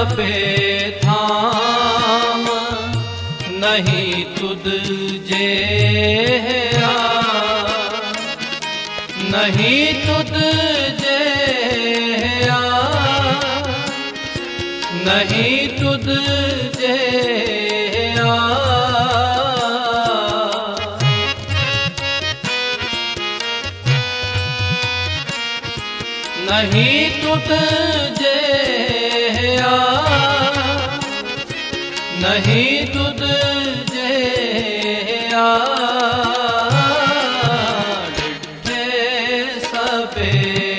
सबे थाम नहीं तुद जे नहीं तुद जे नहीं तुद जे नहीं तुद जे नहीं तुद जे डिठे सबे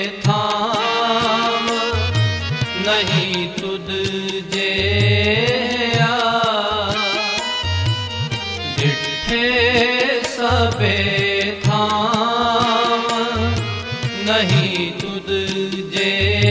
थाम नहीं तुद जे डिठे सबे थाम नहीं तुद जे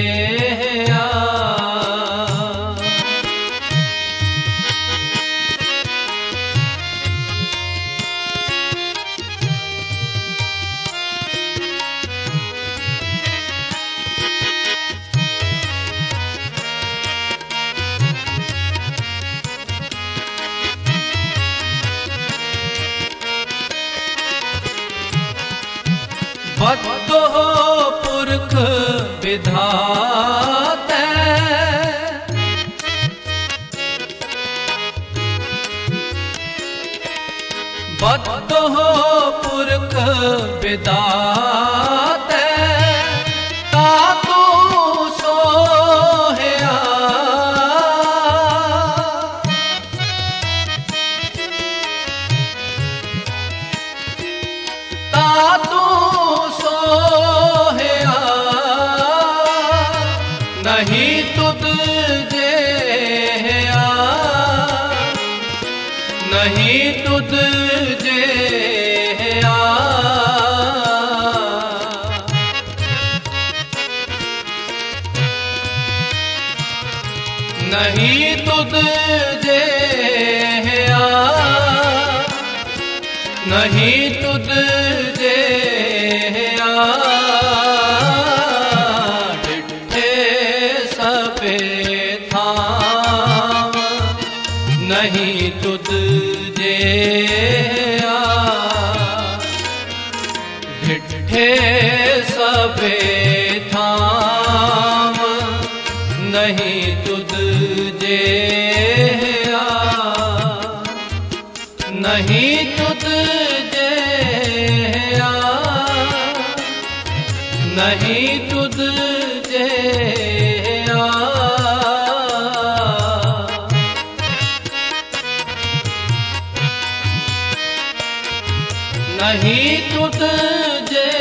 बद्दो पुरख विधाते बद्दो पुरख विधाते तातू सोहया तातू सोहया नहीं तुद जे नहीं तुद जे नहीं तुद जे नहीं तुद जे डिठे सबे थाम नहीं तुद जे डिठे सबे थाम नहीं तुद जे नहीं तुद जे नहीं तुद जे नहीं तुद जे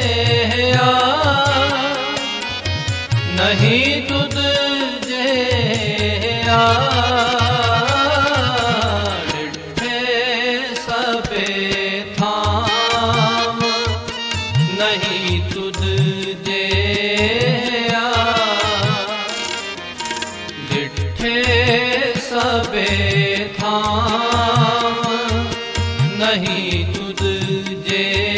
नहीं तुद जे डिठे सबे थाम नहीं तुद जे डिठे सबे थाम नहीं तुद जे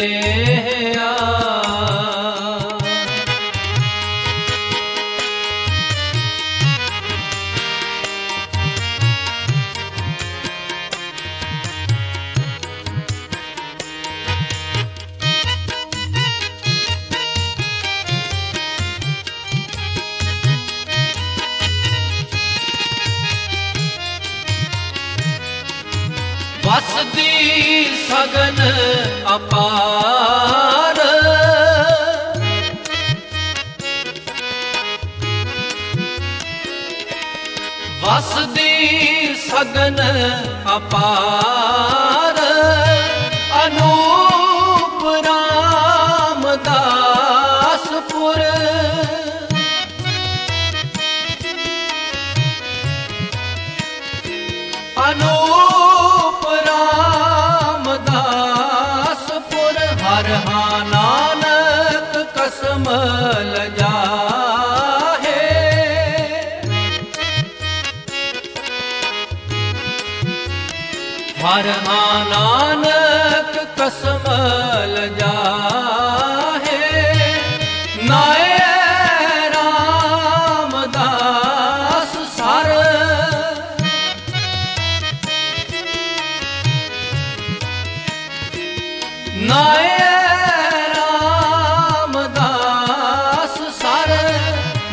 वसदी सगन अपार वसदी सगन अपार अनूप रामदासपुर अनूप रामदासपुर हर हा नानक कसम लजाहे हर हा नानक कसम लजाहे नाय रामदास सर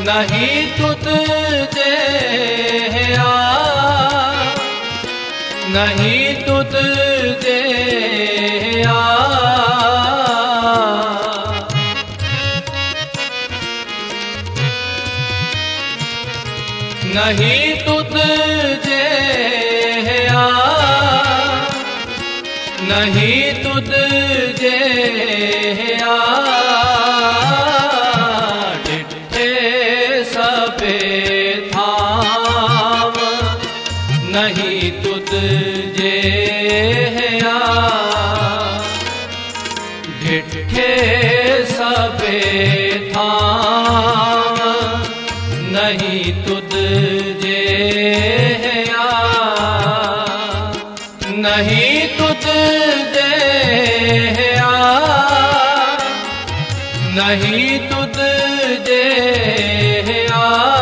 नहीं तुझ जे आ, नहीं तुझ जे आ, नहीं तुझ जे आ, नहीं तुझ जे आ, डिठे सबे थाम नहीं तुझ जे आ, डिठे सबे थाम नहीं तुझ जे आ, नहीं तुझ जे आ, नहीं तुझ जे आ,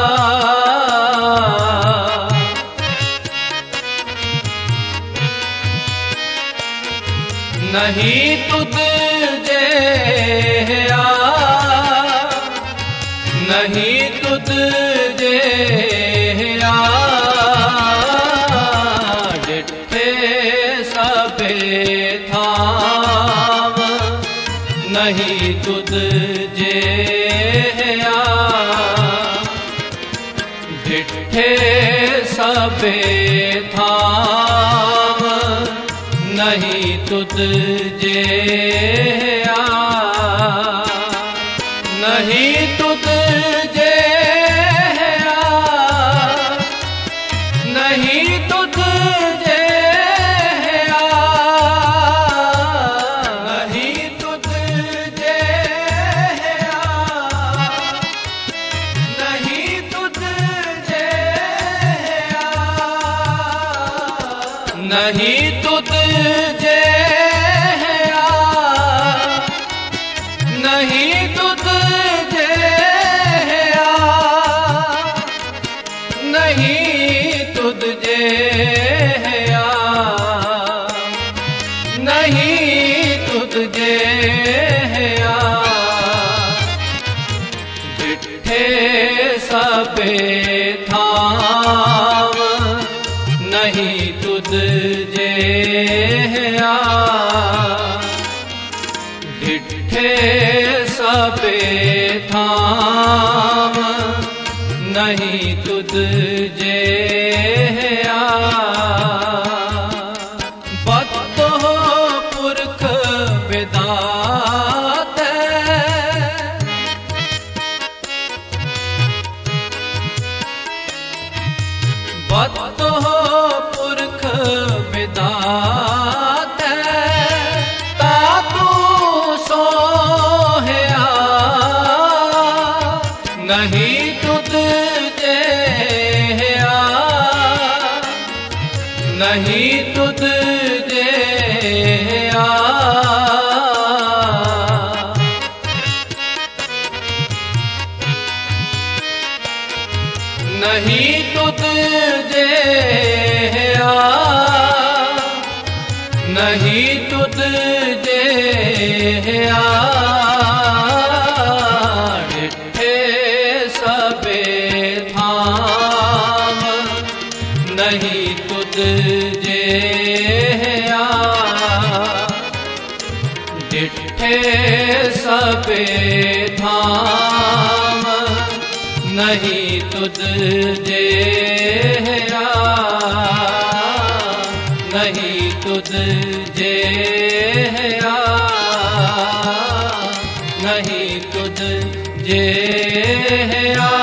नहीं तुझ जे आ, नहीं तुझ जे आ, डिठे सबे थाम नहीं तुझ जे आ, डिठे सबे थाम नहीं तुझ जे आ, नहीं तुझ जे आ, नहीं तुझ जे आ, नहीं तुझ जे आ, नहीं तुझ जे आ, नहीं तुझ जे आ, नहीं तुझ जे आ, नहीं तुझ जे आ, नहीं तुझ जे आ, डिठे सबे थाम नहीं तुझ जे आ, डिठे सबे थाम नहीं तुझ जे आ, बत हो पुरख बिदात बत हो पुरख बिदात तातू सोहया नहीं तुझ जे आ, नहीं तुझ जे आ, नहीं तुझ जे आ, नहीं तुझ जे आ, डिठे सबे थाम नहीं तुझ जे आ, डिठे सबे थाम नहीं तुझ जे आ, नहीं तुझ जे आ, नहीं तुझ जे आ।